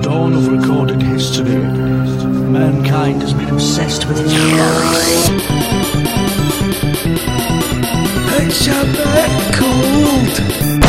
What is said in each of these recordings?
dawn of recorded history, mankind has been obsessed with its glory. It's a bit cold.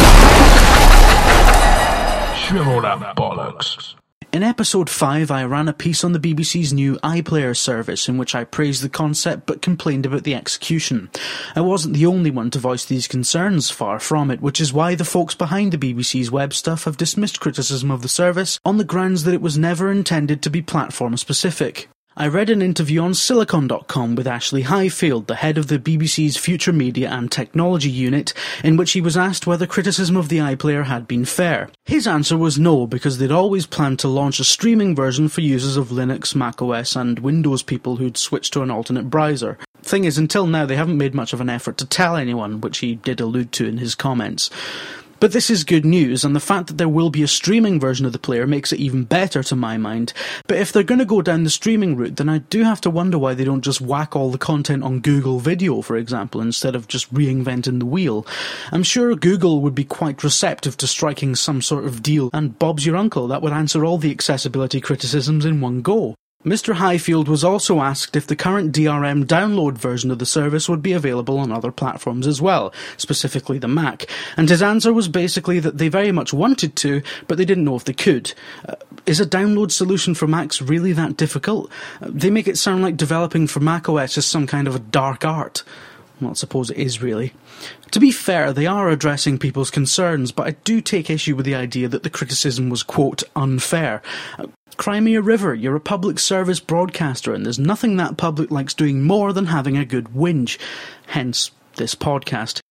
Shrivel that bollocks. In episode 5, I ran a piece on the BBC's new iPlayer service in which I praised the concept but complained about the execution. I wasn't the only one to voice these concerns, far from it, which is why the folks behind the BBC's web stuff have dismissed criticism of the service on the grounds that it was never intended to be platform specific. I read an interview on Silicon.com with Ashley Highfield, the head of the BBC's Future Media and Technology unit, in which he was asked whether criticism of the iPlayer had been fair. His answer was no, because they'd always planned to launch a streaming version for users of Linux, macOS and Windows people who'd switched to an alternate browser. Thing is, until now they haven't made much of an effort to tell anyone, which he did allude to in his comments. But this is good news, and the fact that there will be a streaming version of the player makes it even better to my mind. But if they're going to go down the streaming route, then I do have to wonder why they don't just whack all the content on Google Video, for example, instead of just reinventing the wheel. I'm sure Google would be quite receptive to striking some sort of deal, and Bob's your uncle, that would answer all the accessibility criticisms in one go. Mr. Highfield was also asked if the current DRM download version of the service would be available on other platforms as well, specifically the Mac, and his answer was basically that they very much wanted to, but they didn't know if they could. Is a download solution for Macs really that difficult? They make it sound like developing for macOS is some kind of a dark art. Well, I suppose it is, really. To be fair, they are addressing people's concerns, but I do take issue with the idea that the criticism was, quote, unfair. Cry me a river, you're a public service broadcaster, and there's nothing that public likes doing more than having a good whinge. Hence, this podcast.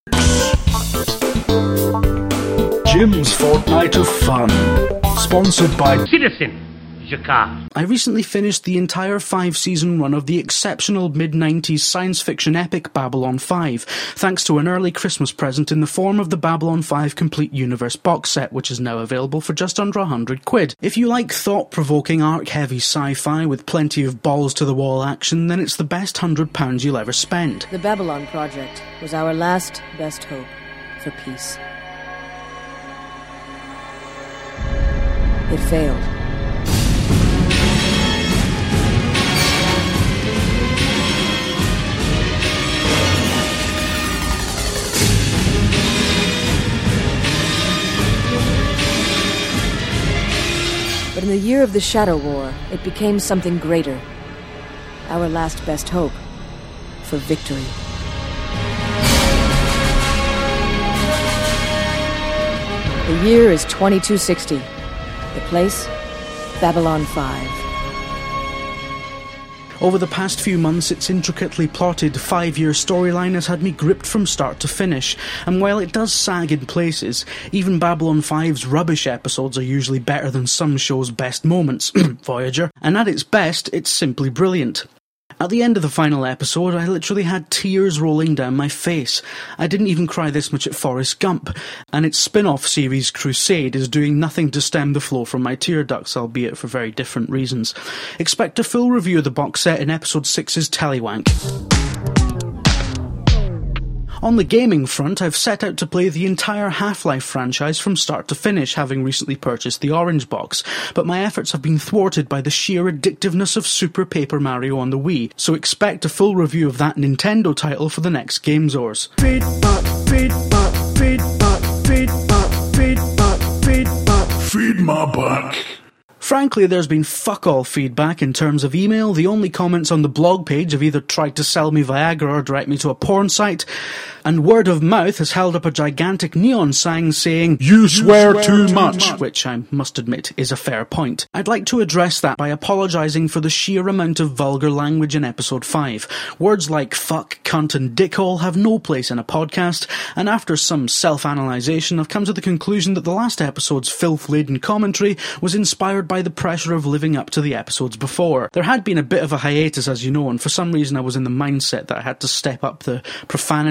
Jim's Fortnight of Fun. Sponsored by Citizen Jacquard. I recently finished the entire 5-season run of the exceptional mid-90s science fiction epic Babylon 5, thanks to an early Christmas present in the form of the Babylon 5 Complete Universe box set, which is now available for just under £100. If you like thought-provoking, arc-heavy sci-fi with plenty of balls-to-the-wall action, then it's the best £100 you'll ever spend. The Babylon Project was our last best hope for peace. It failed. But in the year of the Shadow War, it became something greater. Our last best hope for victory. The year is 2260. The place, Babylon 5. Over the past few months, its intricately plotted 5-year storyline has had me gripped from start to finish, and while it does sag in places, even Babylon 5's rubbish episodes are usually better than some shows' best moments, Voyager, and at its best, it's simply brilliant. At the end of the final episode, I literally had tears rolling down my face. I didn't even cry this much at Forrest Gump, and its spin-off series Crusade is doing nothing to stem the flow from my tear ducts, albeit for very different reasons. Expect a full review of the box set in episode 6's Tellywank. On the gaming front, I've set out to play the entire Half-Life franchise from start to finish, having recently purchased the Orange Box, but my efforts have been thwarted by the sheer addictiveness of Super Paper Mario on the Wii, so expect a full review of that Nintendo title for the next GamesOrs. Feed my back. Frankly, there's been fuck all feedback in terms of email. The only comments on the blog page have either tried to sell me Viagra or direct me to a porn site, and word of mouth has held up a gigantic neon sign saying, "You swear too much," which I must admit is a fair point. I'd like to address that by apologising for the sheer amount of vulgar language in episode 5. Words like fuck, cunt and dickhole have no place in a podcast, and after some self-analysation I've come to the conclusion that the last episode's filth-laden commentary was inspired by the pressure of living up to the episodes before. There had been a bit of a hiatus, as you know, and for some reason I was in the mindset that I had to step up the profanity to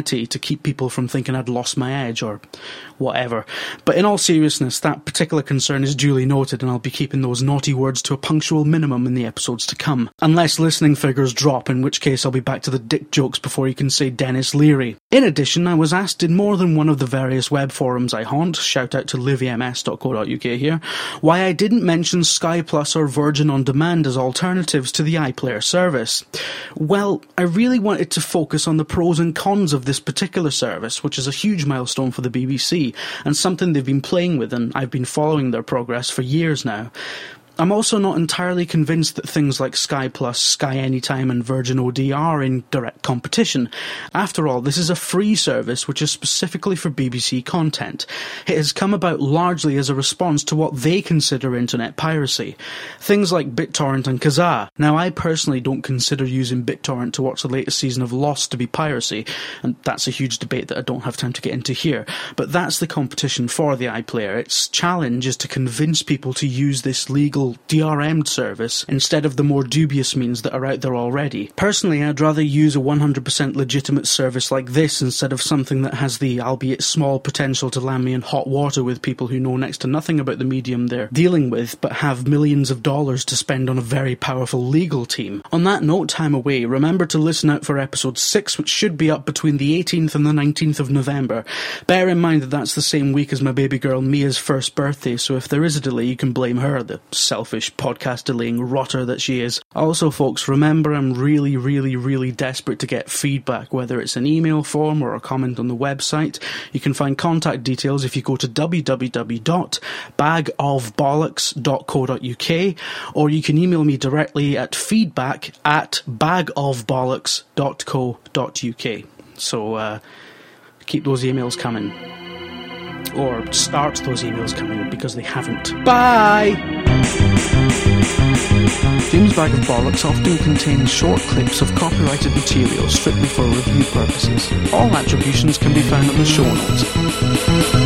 keep people from thinking I'd lost my edge or whatever. But in all seriousness, that particular concern is duly noted, and I'll be keeping those naughty words to a punctual minimum in the episodes to come. Unless listening figures drop, in which case I'll be back to the dick jokes before you can say Dennis Leary. In addition, I was asked in more than one of the various web forums I haunt, shout out to livms.co.uk here, why I didn't mention Sky Plus or Virgin On Demand as alternatives to the iPlayer service. Well, I really wanted to focus on the pros and cons of this particular service, which is a huge milestone for the BBC, and something they've been playing with, and I've been following their progress for years now. I'm also not entirely convinced that things like Sky Plus, Sky Anytime and Virgin OD are in direct competition. After all, this is a free service which is specifically for BBC content. It has come about largely as a response to what they consider internet piracy. Things like BitTorrent and Kazaa. Now, I personally don't consider using BitTorrent to watch the latest season of Lost to be piracy, and that's a huge debate that I don't have time to get into here. But that's the competition for the iPlayer. Its challenge is to convince people to use this legal DRM'd service instead of the more dubious means that are out there already. Personally, I'd rather use a 100% legitimate service like this instead of something that has the, albeit small, potential to land me in hot water with people who know next to nothing about the medium they're dealing with, but have millions of dollars to spend on a very powerful legal team. On that note, time away, remember to listen out for episode 6, which should be up between the 18th and the 19th of November. Bear in mind that that's the same week as my baby girl Mia's first birthday, so if there is a delay, you can blame her, the selfish podcast delaying rotter that she is. Also, folks, remember I'm really desperate to get feedback, whether it's an email form or a comment on the website. You can find contact details if you go to www.bagofbollocks.co.uk, or you can email me directly at feedback@bagofbollocks.co.uk. So keep those emails coming. Or start those emails coming, because they haven't. Bye! James Bag of Bollocks often contains short clips of copyrighted material strictly for review purposes. All attributions can be found in the show notes.